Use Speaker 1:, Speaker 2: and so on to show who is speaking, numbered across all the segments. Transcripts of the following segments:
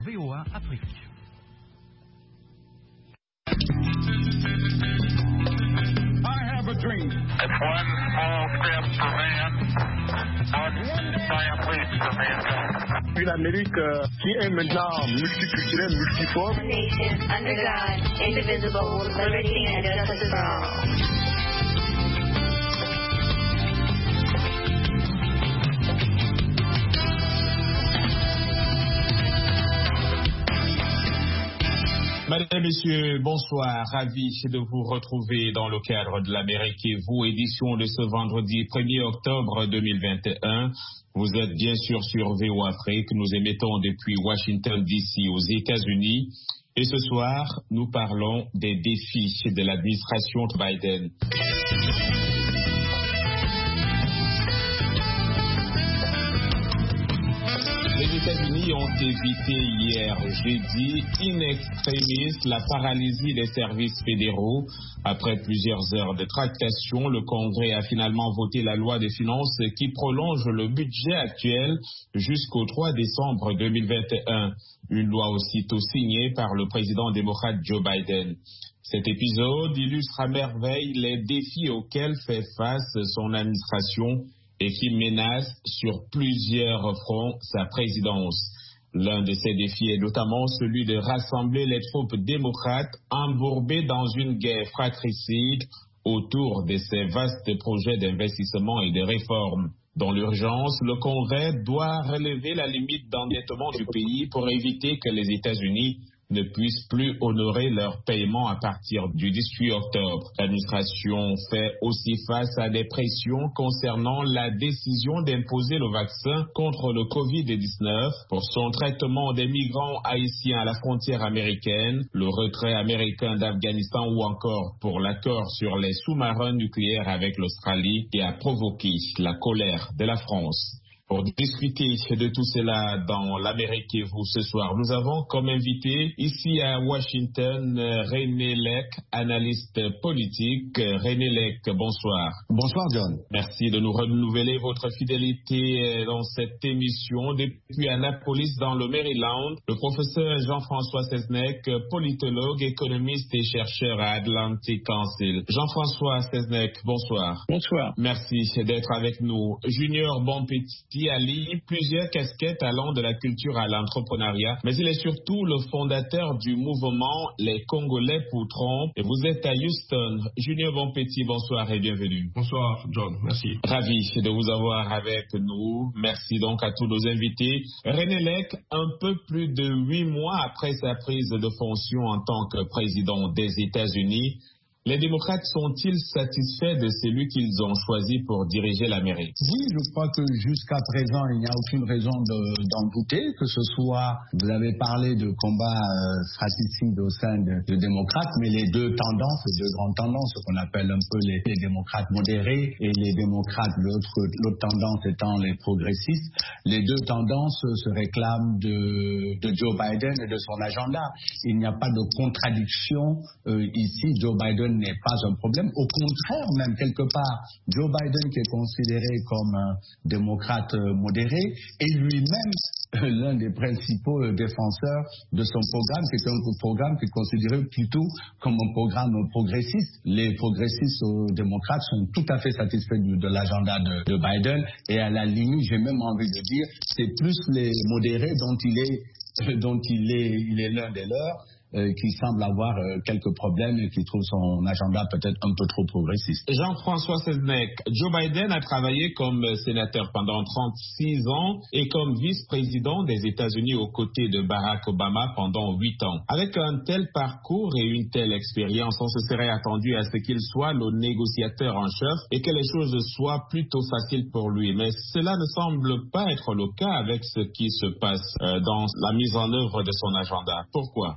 Speaker 1: VOA Afrique.
Speaker 2: I have a dream.
Speaker 3: It's one small step for man, one giant leap for mankind.
Speaker 2: Une Amérique qui est maintenant multiculturelle, multiforme.
Speaker 4: Nation under God, indivisible, with liberty and justice for all.
Speaker 5: Mesdames et messieurs, bonsoir. Ravi de vous retrouver dans le cadre de l'Amérique et vous, édition de ce vendredi 1er octobre 2021. Vous êtes bien sûr sur VOA Afrique. Nous émettons depuis Washington DC aux États-Unis. Et ce soir, nous parlons des défis de l'administration Biden. Les États-Unis ont évité hier jeudi in extremis la paralysie des services fédéraux. Après plusieurs heures de tractation, le Congrès a finalement voté la loi des finances qui prolonge le budget actuel jusqu'au 3 décembre 2021. Une loi aussitôt signée par le président démocrate Joe Biden. Cet épisode illustre à merveille les défis auxquels fait face son administration et qui menace sur plusieurs fronts sa présidence. L'un de ces défis est notamment celui de rassembler les troupes démocrates embourbées dans une guerre fratricide autour de ces vastes projets d'investissement et de réforme. Dans l'urgence, le Congrès doit relever la limite d'endettement du pays pour éviter que les États-Unis ne puissent plus honorer leurs paiements à partir du 18 octobre. L'administration fait aussi face à des pressions concernant la décision d'imposer le vaccin contre le COVID-19 pour son traitement des migrants haïtiens à la frontière américaine, le retrait américain d'Afghanistan ou encore pour l'accord sur les sous-marins nucléaires avec l'Australie qui a provoqué la colère de la France. Pour discuter de tout cela dans l'Amérique et vous ce soir, nous avons comme invité ici à Washington René Lec, analyste politique. René Lec, bonsoir.
Speaker 6: Bonsoir John.
Speaker 5: Merci de nous renouveler votre fidélité dans cette émission. Depuis Annapolis dans le Maryland, le professeur Jean-François Seznec, politologue, économiste et chercheur à Atlantic Council. Jean-François Seznec, bonsoir.
Speaker 6: Bonsoir.
Speaker 5: Merci d'être avec nous. Junior Bonpetit allie plusieurs casquettes allant de la culture à l'entrepreneuriat, mais il est surtout le fondateur du mouvement Les Congolais pour Trump. Et vous êtes à Houston. Junior Bonpetit, bonsoir et bienvenue.
Speaker 6: Bonsoir John, merci.
Speaker 5: Ravi de vous avoir avec nous. Merci donc à tous nos invités. René Lec, un peu plus de 8 mois après sa prise de fonction en tant que président des États-Unis, les démocrates sont-ils satisfaits de celui qu'ils ont choisi pour diriger l'Amérique?
Speaker 6: Oui, je crois que jusqu'à présent, il n'y a aucune raison d'en douter, que ce soit, vous avez parlé de combats fratricides au sein des démocrates, mais les deux tendances, les deux grandes tendances, ce qu'on appelle un peu les démocrates modérés et les démocrates, l'autre tendance étant les progressistes, les deux tendances se réclament de Joe Biden et de son agenda. Il n'y a pas de contradiction ici. Joe Biden n'est pas un problème. Au contraire, même quelque part, Joe Biden qui est considéré comme un démocrate modéré est lui-même l'un des principaux défenseurs de son programme, qui est un programme qui est considéré plutôt comme un programme progressiste. Les progressistes démocrates sont tout à fait satisfaits de l'agenda de Biden et à la limite, j'ai même envie de dire, c'est plus les modérés dont il est l'un des leurs. Qui semble avoir quelques problèmes et qui trouve son agenda peut-être un peu trop progressiste.
Speaker 5: Jean-François Seznec, Joe Biden a travaillé comme sénateur pendant 36 ans et comme vice-président des États-Unis aux côtés de Barack Obama pendant 8 ans. Avec un tel parcours et une telle expérience, on se serait attendu à ce qu'il soit le négociateur en chef et que les choses soient plutôt faciles pour lui. Mais cela ne semble pas être le cas avec ce qui se passe dans la mise en œuvre de son agenda. Pourquoi?
Speaker 7: Écoute,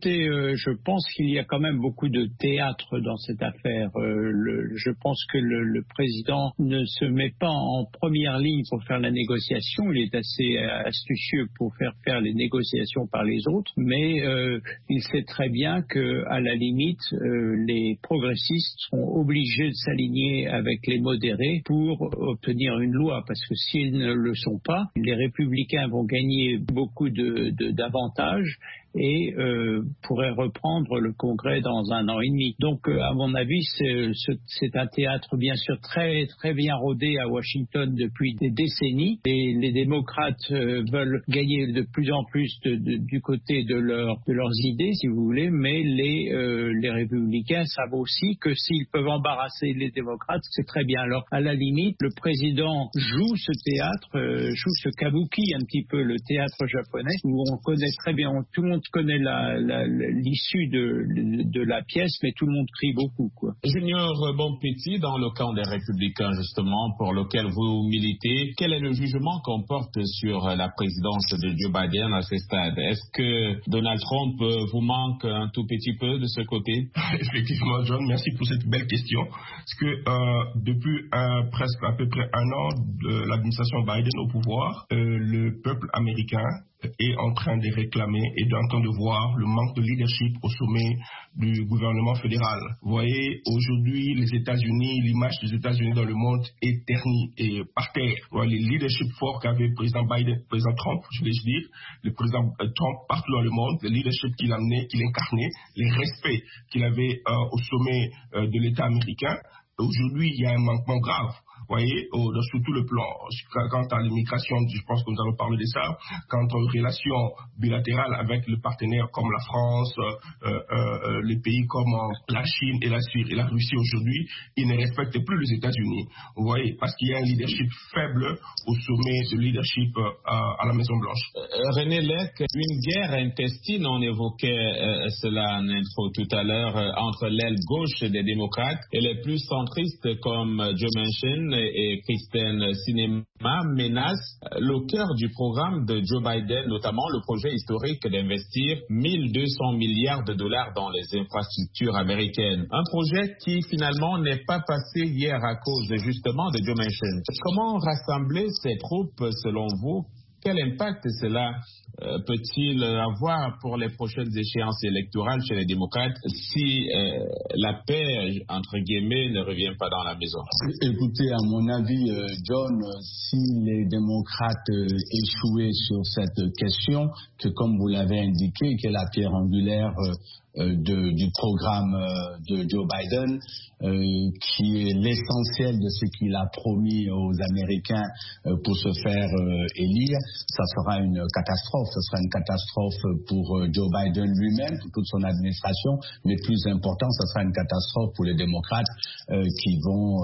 Speaker 1: Écoutez, je pense qu'il y a quand même beaucoup de théâtre dans cette affaire. Je pense que le président ne se met pas en première ligne pour faire la négociation. Il est assez astucieux pour faire les négociations par les autres, mais il sait très bien que, à la limite, les progressistes seront obligés de s'aligner avec les modérés pour obtenir une loi, parce que s'ils ne le sont pas, les républicains vont gagner beaucoup d'avantages et pourraient reprendre le Congrès dans 1 an et demi. Donc, à mon avis, c'est un théâtre bien sûr très très bien rodé à Washington depuis des décennies. Et les démocrates veulent gagner de plus en plus du côté de leurs idées, si vous voulez, mais les républicains savent aussi que s'ils peuvent embarrasser les démocrates, c'est très bien. Alors, à la limite, le président joue ce théâtre, joue ce kabuki, un petit peu le théâtre japonais, où on connaît très bien, tout le monde connaît l'issue de la pièce, mais tout le monde crie beaucoup, quoi.
Speaker 5: Junior Bonpetit, dans le camp des Républicains, justement, pour lequel vous militez, quel est le jugement qu'on porte sur la présidence de Joe Biden à ce stade? Est-ce que Donald Trump vous manque un tout petit peu de ce côté?
Speaker 7: Effectivement, John, merci pour cette belle question. Parce que depuis presque à peu près 1 an de l'administration Biden au pouvoir, le peuple américain est en train de réclamer et en train de voir le manque de leadership au sommet du gouvernement fédéral. Vous voyez, aujourd'hui, les États-Unis, l'image des États-Unis dans le monde est ternie et par terre. Voilà, les leadership forts qu'avait le président Biden, le président Trump, je vais dire, le président Trump partout dans le monde, le leadership qu'il amenait, qu'il incarnait, les respects qu'il avait au sommet de l'État américain. Aujourd'hui, il y a un manquement grave. Vous voyez, sur tout le plan, quant à l'immigration, je pense que nous allons parler de ça, quant aux relations bilatérales avec les partenaires comme la France, les pays comme la Chine et la Russie aujourd'hui, ils ne respectent plus les États-Unis. Vous voyez, parce qu'il y a un leadership faible au sommet de leadership à la Maison-Blanche.
Speaker 5: René Lec, une guerre intestine, on évoquait cela en intro tout à l'heure, entre l'aile gauche des démocrates et les plus centristes comme Joe Manchin et Kristen Sinema menacent le cœur du programme de Joe Biden, notamment le projet historique d'investir 1200 milliards de dollars dans les infrastructures américaines. Un projet qui finalement n'est pas passé hier à cause justement de Joe Manchin. Comment rassembler ces troupes selon vous? Quel impact cela peut-il avoir pour les prochaines échéances électorales chez les démocrates si la paix, entre guillemets, ne revient pas dans la maison?
Speaker 6: Écoutez, à mon avis, John, si les démocrates échouaient sur cette question, que comme vous l'avez indiqué, qui est la pierre angulaire du programme de Joe Biden, qui est l'essentiel de ce qu'il a promis aux Américains pour se faire élire, ça sera une catastrophe. Ce sera une catastrophe pour Joe Biden lui-même, pour toute son administration, mais plus important, ce sera une catastrophe pour les démocrates qui vont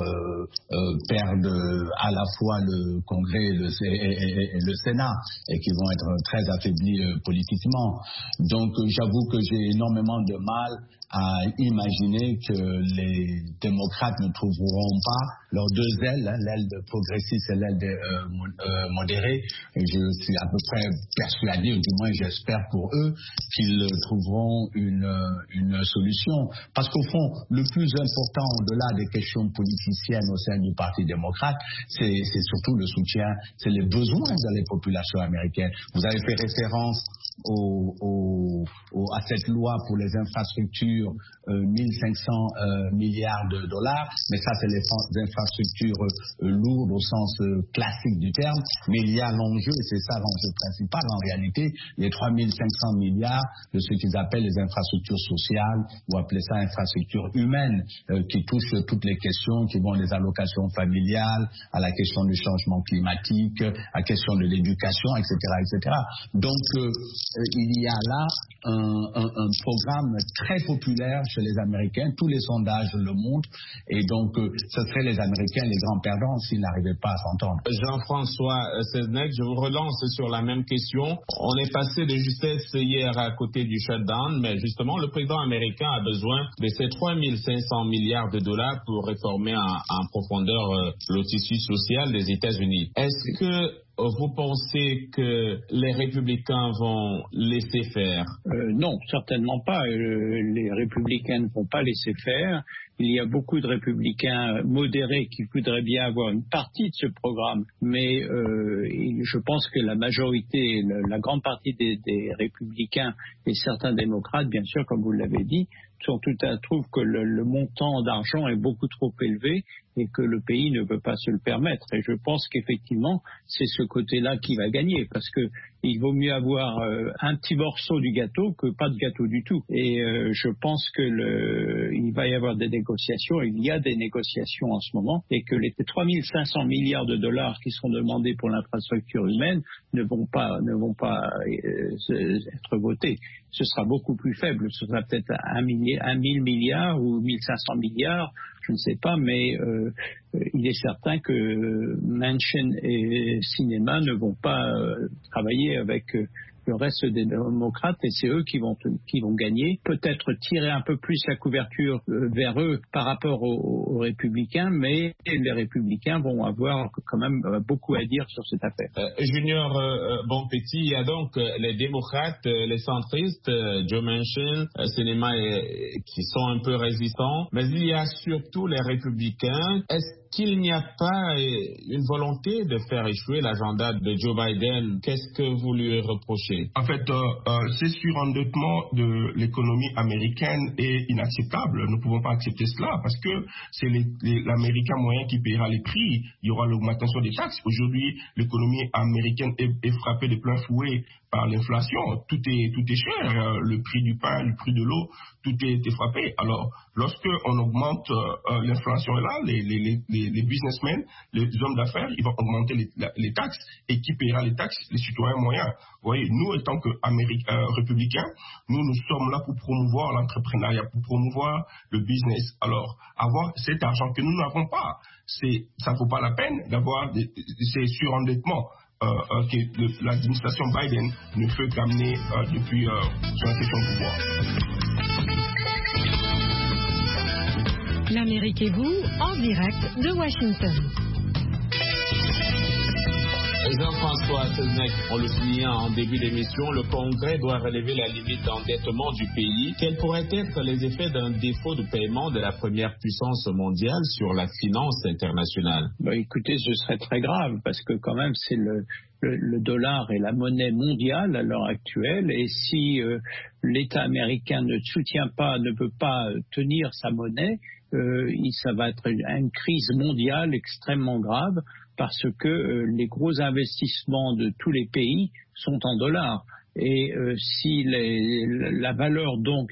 Speaker 6: perdre à la fois le Congrès et le Sénat et qui vont être très affaiblis politiquement. Donc j'avoue que j'ai énormément de mal à imaginer que les démocrates ne trouveront pas leurs deux ailes, l'aile progressiste et l'aile modérée. Je suis à peu près persuadé, ou du moins j'espère pour eux, qu'ils trouveront une solution. Parce qu'au fond, le plus important au-delà des questions politiciennes au sein du Parti démocrate, c'est surtout le soutien, c'est les besoins de la population américaine. Vous avez fait référence à cette loi pour les infrastructures, 1500 milliards de dollars, mais ça c'est les infrastructures lourdes au sens classique du terme, mais il y a l'enjeu, et c'est ça l'enjeu principal en réalité, les 3500 milliards de ce qu'ils appellent les infrastructures sociales, ou appeler ça infrastructures humaines, qui touchent toutes les questions, qui vont des allocations familiales, à la question du changement climatique, à la question de l'éducation, etc., etc. Donc il y a là un programme très populaire chez les Américains, tous les sondages le montrent, et donc ce seraient les Américains les grands perdants s'ils n'arrivaient pas à s'entendre.
Speaker 5: Jean-François Seznec, je vous relance sur la même question. On est passé de justesse hier à côté du shutdown, mais justement le président américain a besoin de ces 3500 milliards de dollars pour réformer en profondeur le tissu social des États-Unis. Est-ce que vous pensez que les républicains vont laisser faire?
Speaker 1: Non, certainement pas. Les républicains ne vont pas laisser faire. Il y a beaucoup de républicains modérés qui voudraient bien avoir une partie de ce programme, mais je pense que la majorité, la grande partie des républicains et certains démocrates, bien sûr, comme vous l'avez dit, trouvent que le montant d'argent est beaucoup trop élevé et que le pays ne peut pas se le permettre. Et je pense qu'effectivement, c'est ce côté-là qui va gagner, parce que il vaut mieux avoir un petit morceau du gâteau que pas de gâteau du tout. Et je pense que il va y avoir des négociations, il y a des négociations en ce moment, et que les 3500 milliards de dollars qui seront demandés pour l'infrastructure humaine ne vont pas être votés. Ce sera beaucoup plus faible, ce sera peut-être 1000 milliards ou 1500 milliards, je ne sais pas, mais il est certain que Manchin et Sinema ne vont pas travailler avec le reste des démocrates, et c'est eux qui vont gagner. Peut-être tirer un peu plus la couverture vers eux par rapport aux républicains, mais les républicains vont avoir quand même beaucoup à dire sur cette affaire.
Speaker 5: Junior Bonpetit, il y a donc les démocrates, les centristes, Joe Manchin, Sinema, qui sont un peu résistants, mais il y a surtout les républicains. Est-ce qu'il n'y a pas une volonté de faire échouer l'agenda de Joe Biden? Qu'est-ce que vous lui reprochez?
Speaker 7: En fait, ce surendettement de l'économie américaine est inacceptable. Nous ne pouvons pas accepter cela parce que c'est l'Américain moyen qui paiera les prix. Il y aura l'augmentation des taxes. Aujourd'hui, l'économie américaine est frappée de plein fouet par l'inflation. Tout est cher. Le prix du pain, le prix de l'eau, tout est frappé. Alors, lorsque on augmente l'inflation là, les businessmen, les hommes d'affaires, ils vont augmenter les taxes. Et qui paiera les taxes? Les citoyens moyens. Vous voyez, nous, étant que républicains, nous sommes là pour promouvoir l'entrepreneuriat, pour promouvoir le business. Alors, avoir cet argent que nous n'avons pas, ça ne vaut pas la peine d'avoir ces surendettements que l'administration Biden ne peut qu'amener depuis son accession au pouvoir.
Speaker 8: L'Amérique et vous, en direct de Washington.
Speaker 5: Jean-François Seznec, on le soulignait en début d'émission, le Congrès doit relever la limite d'endettement du pays. Quels pourraient être les effets d'un défaut de paiement de la première puissance mondiale sur la finance internationale?
Speaker 1: Écoutez, ce serait très grave parce que quand même c'est le dollar est la monnaie mondiale à l'heure actuelle, et si l'État américain ne peut pas tenir sa monnaie, ça va être une crise mondiale extrêmement grave, parce que les gros investissements de tous les pays sont en dollars. Et si la valeur donc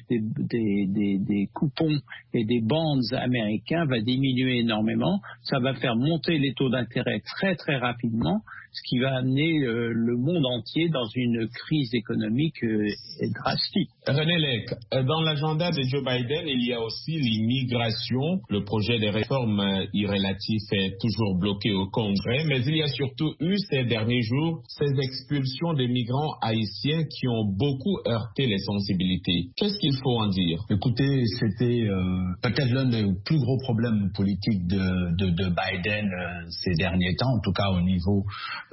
Speaker 1: des coupons et des bonds américains va diminuer énormément, ça va faire monter les taux d'intérêt très très rapidement, ce qui va amener le monde entier dans une crise économique drastique.
Speaker 5: René Lec, dans l'agenda de Joe Biden, il y a aussi l'immigration. Le projet de réforme irrélatif est toujours bloqué au Congrès, mais il y a surtout eu ces derniers jours ces expulsions de migrants haïtiens qui ont beaucoup heurté les sensibilités. Qu'est-ce qu'il faut en dire?
Speaker 6: Écoutez, c'était peut-être l'un des plus gros problèmes politiques de Biden ces derniers temps, en tout cas au niveau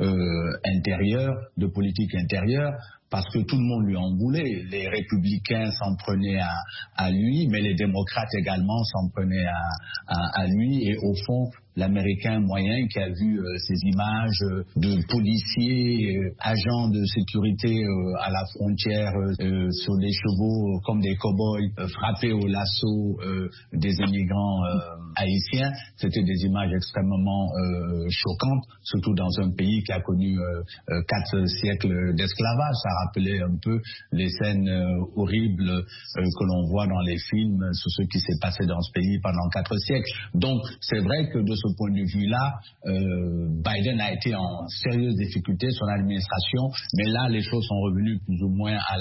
Speaker 6: intérieur, de politique intérieure, parce que tout le monde lui en voulait. Les républicains s'en prenaient à lui, mais les démocrates également s'en prenaient à lui, et au fond, l'Américain moyen qui a vu ces images de policiers, agents de sécurité à la frontière sur des chevaux comme des cow-boys frapper au lasso des immigrants haïtiens, c'était des images extrêmement choquantes, surtout dans un pays qui a connu 4 siècles d'esclavage. Ça rappelait un peu les scènes horribles que l'on voit dans les films sur ce qui s'est passé dans ce pays pendant 4 siècles. Donc c'est vrai que de ce point de vue-là, Biden a été en sérieuse difficulté, son administration, mais là les choses sont revenues plus ou moins à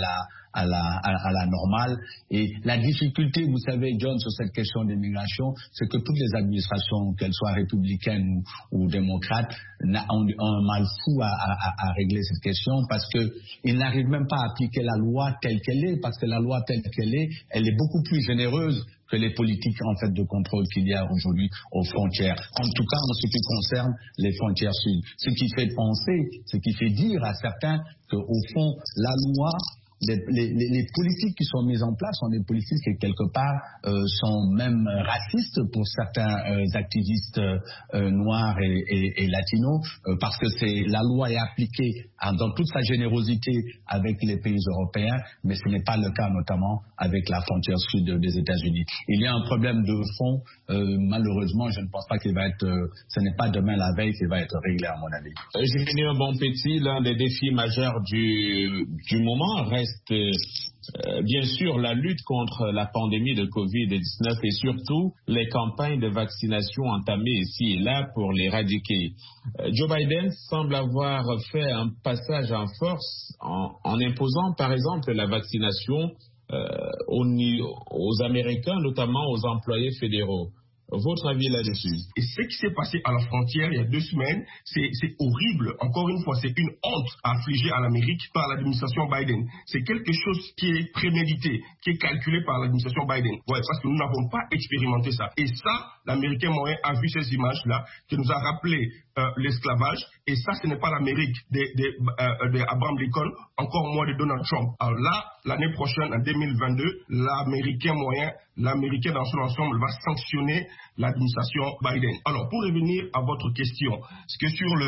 Speaker 6: la normale. Et la difficulté, vous savez, John, sur cette question d'immigration, c'est que toutes les administrations, qu'elles soient républicaines ou démocrates, ont un mal fou à régler cette question, parce qu'ils n'arrivent même pas à appliquer la loi telle qu'elle est, parce que la loi telle qu'elle est, elle est beaucoup plus généreuse que les politiques en fait de contrôle qu'il y a aujourd'hui aux frontières. En tout cas, en ce qui concerne les frontières sud. Ce qui fait penser, ce qui fait dire à certains qu'au fond, la loi, les politiques qui sont mises en place sont des politiques qui, quelque part, sont même racistes pour certains activistes noirs et latinos, parce que la loi est appliquée dans toute sa générosité avec les pays européens, mais ce n'est pas le cas notamment avec la frontière sud des États-Unis. Il y a un problème de fond, malheureusement, je ne pense pas qu'il va être, ce n'est pas demain la veille qu'il va être réglé à mon avis.
Speaker 5: Julien Bonpetit, l'un des défis majeurs du moment reste bien sûr la lutte contre la pandémie de Covid-19 et surtout les campagnes de vaccination entamées ici et là pour l'éradiquer. Joe Biden semble avoir fait un passage en force en imposant par exemple la vaccination aux Américains, notamment aux employés fédéraux. Votre avis là-dessus?
Speaker 7: Et ce qui s'est passé à la frontière il y a 2 semaines, c'est horrible. Encore une fois, c'est une honte affligée à l'Amérique par l'administration Biden. C'est quelque chose qui est prémédité, qui est calculé par l'administration Biden. Ouais, parce que nous n'avons pas expérimenté ça. Et ça, l'Américain moyen a vu ces images-là, qui nous a rappelé l'esclavage. Et ça, ce n'est pas l'Amérique d'Abraham Lincoln, encore moins de Donald Trump. Alors là, l'année prochaine, en 2022, l'Américain moyen, l'Américain dans son ensemble va sanctionner l'administration Biden. Alors, pour revenir à votre question, c'est que sur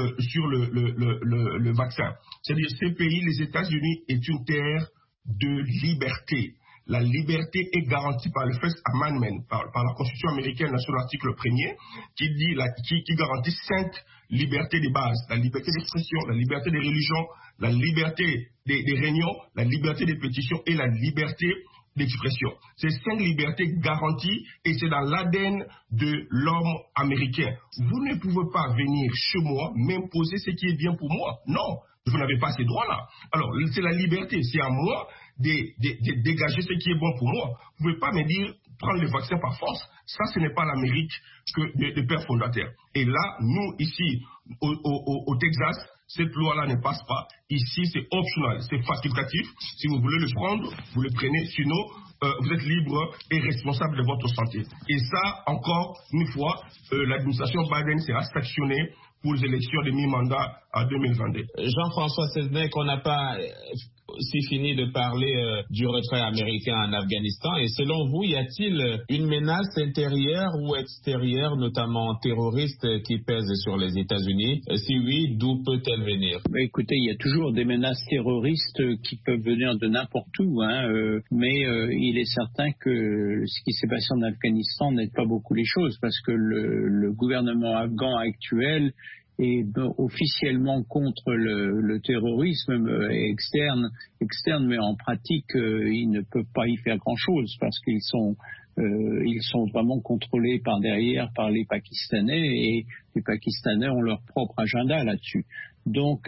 Speaker 7: le vaccin, c'est-à-dire ces pays, les États-Unis, est une terre de liberté. La liberté est garantie par le First Amendment, par la Constitution américaine, sur l'article 1er, qui garantit 5 libertés de base. La liberté d'expression, la liberté de religion, la liberté des réunions, la liberté des pétitions et la liberté d'expression. Ces 5 libertés garanties et c'est dans l'ADN de l'homme américain. Vous ne pouvez pas venir chez moi m'imposer ce qui est bien pour moi. Non, vous n'avez pas ces droits-là. Alors, c'est la liberté. C'est à moi de dégager ce qui est bon pour moi. Vous ne pouvez pas me dire prendre le vaccin par force. Ça, ce n'est pas l'Amérique des pères fondateurs. Et là, nous, ici, au Texas, cette loi-là ne passe pas. Ici, c'est optional, c'est facultatif. Si vous voulez le prendre, vous le prenez. Sinon, vous êtes libre et responsable de votre santé. Et ça, encore une fois, l'administration Biden sera sanctionnée pour les élections de mi-mandat en 2022.
Speaker 5: Jean-François Seznec, on n'a pas aussi fini de parler du retrait américain en Afghanistan. Et selon vous, y a-t-il une menace intérieure ou extérieure, notamment terroriste, qui pèse sur les États-Unis? Si oui, d'où peut-elle venir?
Speaker 1: Écoutez, il y a toujours des menaces terroristes qui peuvent venir de n'importe où, mais il est certain que ce qui s'est passé en Afghanistan n'aide pas beaucoup les choses, parce que le gouvernement afghan actuel est officiellement contre le terrorisme externe, mais en pratique, ils ne peuvent pas y faire grand-chose parce qu'ils sont vraiment contrôlés par derrière par les Pakistanais et les Pakistanais ont leur propre agenda là-dessus. Donc,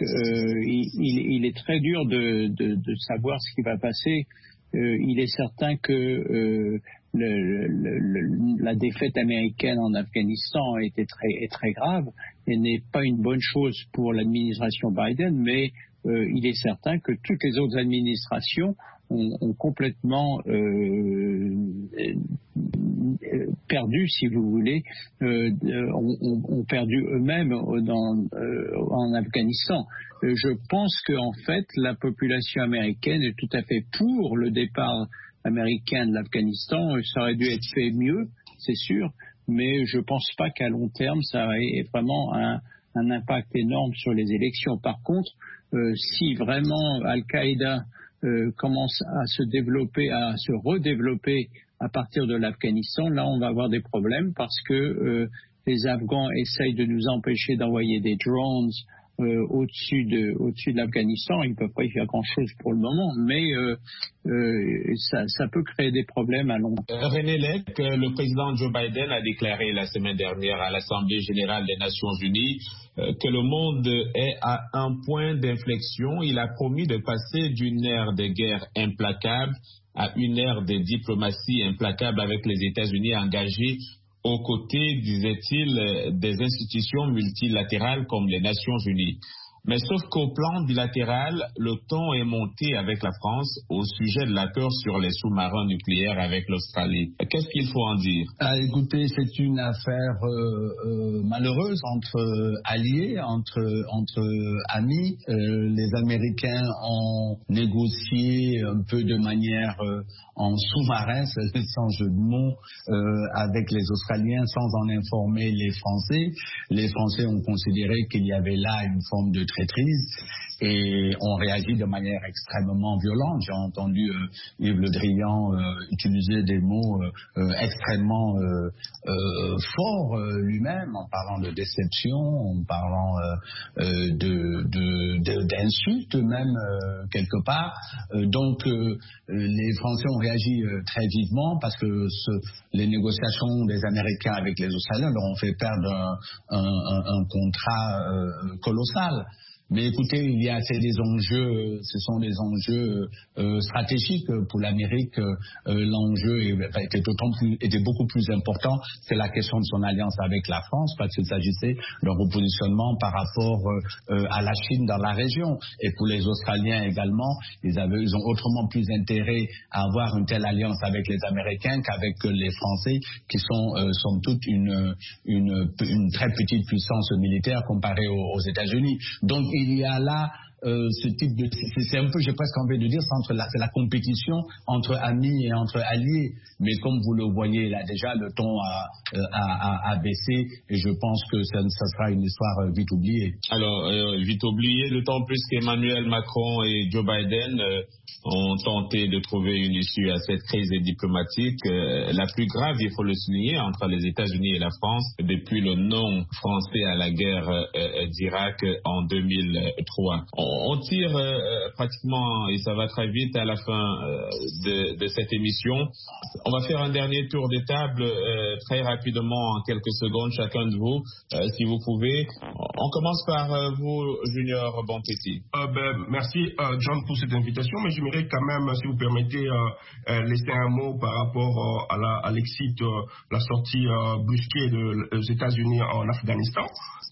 Speaker 1: il est très dur de savoir ce qui va passer. Il est certain que la défaite américaine en Afghanistan est très grave et n'est pas une bonne chose pour l'administration Biden, mais il est certain que toutes les autres administrations ont complètement perdu, si vous voulez, ont perdu eux-mêmes en Afghanistan. Je pense qu'en fait, la population américaine est tout à fait pour le départ américain de l'Afghanistan. Ça aurait dû être fait mieux, c'est sûr, mais je ne pense pas qu'à long terme, ça ait vraiment un impact énorme sur les élections. Par contre, si vraiment Al-Qaïda commence à se redévelopper à partir de l'Afghanistan, là on va avoir des problèmes parce que les Afghans essayent de nous empêcher d'envoyer des drones au-dessus de l'Afghanistan. Ils ne peuvent pas y faire grand-chose pour le moment, mais ça peut créer des problèmes à long terme.
Speaker 5: René Lec, le président Joe Biden a déclaré la semaine dernière à l'Assemblée générale des Nations unies que le monde est à un point d'inflexion. Il a promis de passer d'une ère de guerre implacable à une ère de diplomatie implacable avec les États-Unis engagés aux côtés, disait-il, des institutions multilatérales comme les Nations Unies. Mais sauf qu'au plan bilatéral, le ton est monté avec la France au sujet de l'accord sur les sous-marins nucléaires avec l'Australie. Qu'est-ce qu'il faut en dire?
Speaker 6: Écoutez, c'est une affaire malheureuse entre alliés, entre amis. Les Américains ont négocié un peu de manière en sous-marin, sans jeu de mots, avec les Australiens sans en informer les Français. Les Français ont considéré qu'il y avait là une forme de traîtrise et ont réagi de manière extrêmement violente. J'ai entendu Yves Le Drian utiliser des mots extrêmement forts lui-même, en parlant de déception, en parlant d'insultes même quelque part. Donc les Français ont réagi très vivement parce que les négociations des Américains avec les Australiens leur ont fait perdre un contrat colossal. Mais écoutez, c'est des enjeux, ce sont des enjeux stratégiques pour l'Amérique. L'enjeu était beaucoup plus important. C'est la question de son alliance avec la France, parce qu'il s'agissait d'un repositionnement par rapport à la Chine dans la région. Et pour les Australiens également, ils ont autrement plus intérêt à avoir une telle alliance avec les Américains qu'avec les Français, qui sont somme toute une très petite puissance militaire comparée aux États-Unis. Donc il y a là ce type de... C'est un peu, j'ai presque envie de dire, c'est la compétition entre amis et entre alliés. Mais comme vous le voyez là déjà, le ton a baissé et je pense que ça sera une histoire vite oubliée.
Speaker 5: Alors, vite oubliée, d'autant plus qu'Emmanuel Macron et Joe Biden ont tenté de trouver une issue à cette crise diplomatique, la plus grave, il faut le souligner, entre les États-Unis et la France depuis le non français à la guerre d'Irak en 2003. On tire pratiquement, et ça va très vite à la fin de cette émission. On va faire un dernier tour de table très rapidement, en quelques secondes, chacun de vous, si vous pouvez. On commence par vous, Junior Bonpetit.
Speaker 7: Merci, John, pour cette invitation, mais j'aimerais quand même, si vous permettez, laisser un mot par rapport à l'exit, la sortie brusquée des États-Unis en Afghanistan.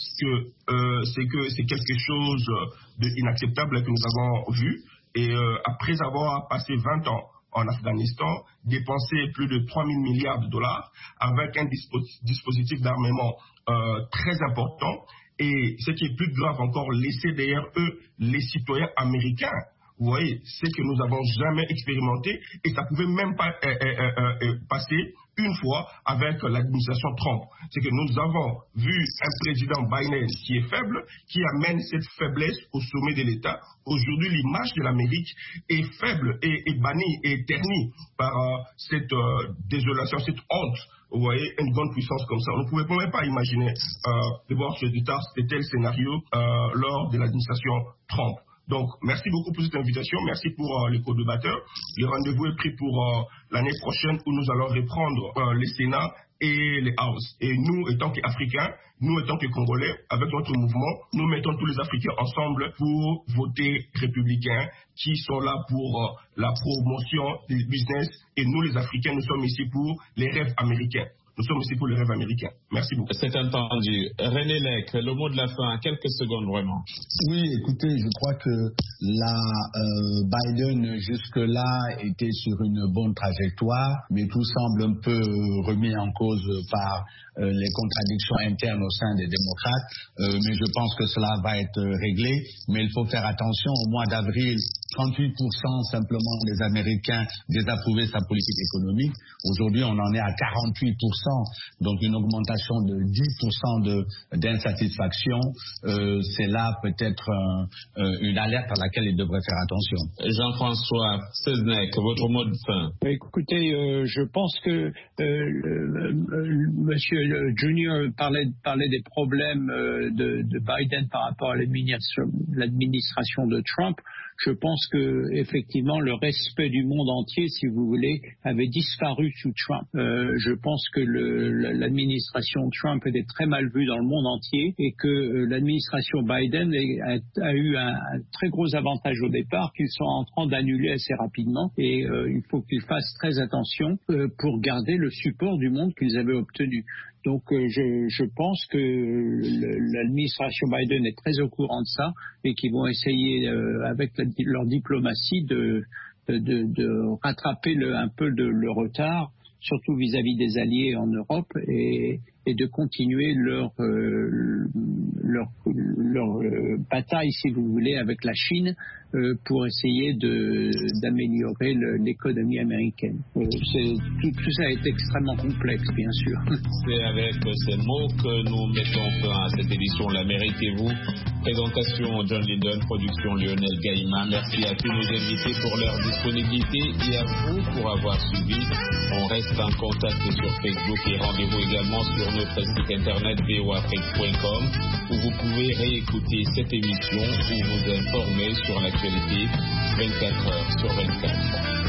Speaker 7: C'est quelque chose d'inacceptable que nous avons vu. Et après avoir passé 20 ans en Afghanistan, dépensé plus de 3 000 milliards de dollars avec un dispositif d'armement très important, et ce qui est plus grave encore, laisser derrière eux les citoyens américains. Vous voyez, c'est que nous n'avons jamais expérimenté, et ça ne pouvait même pas passer une fois avec l'administration Trump. C'est que nous avons vu un président Biden qui est faible, qui amène cette faiblesse au sommet de l'État. Aujourd'hui, l'image de l'Amérique est faible et bannie et ternie par cette désolation, cette honte. Vous voyez, une grande puissance comme ça. On ne pouvait même pas imaginer de voir ce tel scénario lors de l'administration Trump. Donc, merci beaucoup pour cette invitation. Merci pour les co-débatteurs. Le rendez-vous est pris pour l'année prochaine où nous allons reprendre les Sénats et les Houses. Et nous, étant qu'Africains, nous, étant que Congolais, avec notre mouvement, nous mettons tous les Africains ensemble pour voter républicains qui sont là pour la promotion du business. Et nous, les Africains, nous sommes ici pour les rêves américains. Nous sommes ici pour les rêves américains. Merci beaucoup.
Speaker 5: C'est entendu. René Lec, le mot de la fin, quelques secondes vraiment.
Speaker 6: Oui, écoutez, je crois que Biden jusque-là était sur une bonne trajectoire, mais tout semble un peu remis en cause par les contradictions internes au sein des démocrates. Mais je pense que cela va être réglé. Mais il faut faire attention. Au mois d'avril, 38% simplement des Américains désapprouvaient sa politique économique. Aujourd'hui, on en est à 48%. Donc une augmentation de 10% d'insatisfaction. C'est là peut-être une alerte à laquelle il devrait faire attention.
Speaker 5: Jean-François Seznec, votre mot de fin.
Speaker 1: Écoutez, je pense que Monsieur Junior parlait des problèmes de Biden par rapport à l'administration de Trump. Je pense que effectivement le respect du monde entier, si vous voulez, avait disparu sous Trump. Je pense que l'administration Trump était très mal vue dans le monde entier et que l'administration Biden a eu un très gros avantage au départ qu'ils sont en train d'annuler assez rapidement. Et il faut qu'ils fassent très attention pour garder le support du monde qu'ils avaient obtenu. Donc je pense que l'administration Biden est très au courant de ça et qu'ils vont essayer avec leur diplomatie de rattraper un peu le retard, surtout vis-à-vis des alliés en Europe, et de continuer leur bataille, si vous voulez, avec la Chine pour essayer d'améliorer l'économie américaine. Tout ça est extrêmement complexe, bien sûr.
Speaker 5: C'est avec ces mots que nous mettons fin à cette édition La Méritez-vous. Présentation John Linden, production Lionel Gaïma. Merci à tous nos invités pour leur disponibilité et à vous pour avoir suivi. On reste en contact sur Facebook et rendez-vous également sur notre site internet voafrique.com où vous pouvez réécouter cette émission ou vous informer sur l'actualité 24 heures sur 24.